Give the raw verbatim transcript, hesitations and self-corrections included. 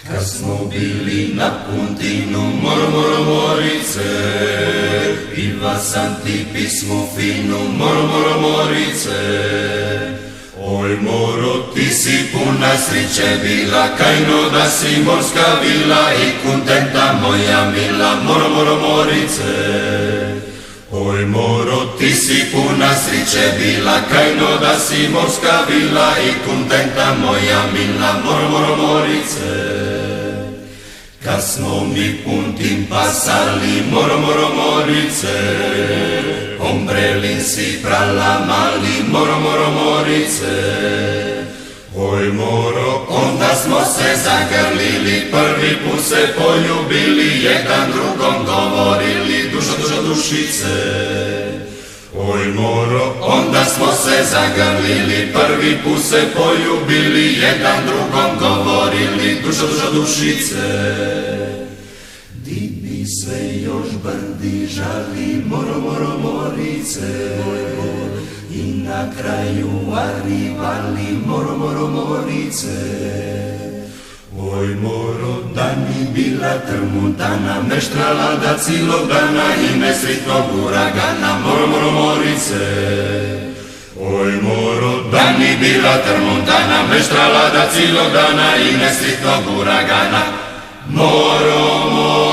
Kad smo bili na puntinu moro, moro, morice, piva sam ti pismu finu moro, moro, morice. Oj moro, ti si puna sriće bila, kajno da si morska vila i kontenta moja mila moro, moro, morice. Oj moro, ti si puna sriće bila, kajno da si morska vila i kontenta moja mila moro, moro, morice. Kad smo mi puntim pasali moro, moro, morice, ombrelin si prala mali moro, moro, morice. Oj moro, onda smo se zagrlili, prvi put se poljubili, jedan drugom govorili dušo, dušo, dušice. Oj moro, onda smo se zagrlili, prvi put se poljubili, jedan drugom govorili dušo, dušo, dušice. Di bi sve još brdi žali moro, moro, morice, i na kraju arivali moro, moro, morice. Oj moro, da mi bila trmutana, meštrala da cilog dana i nesritnog uragana moro, moro, morice. Oj moro, da mi bila trmutana, meštrala da cilog dana i nesritnog uragana moro, moro.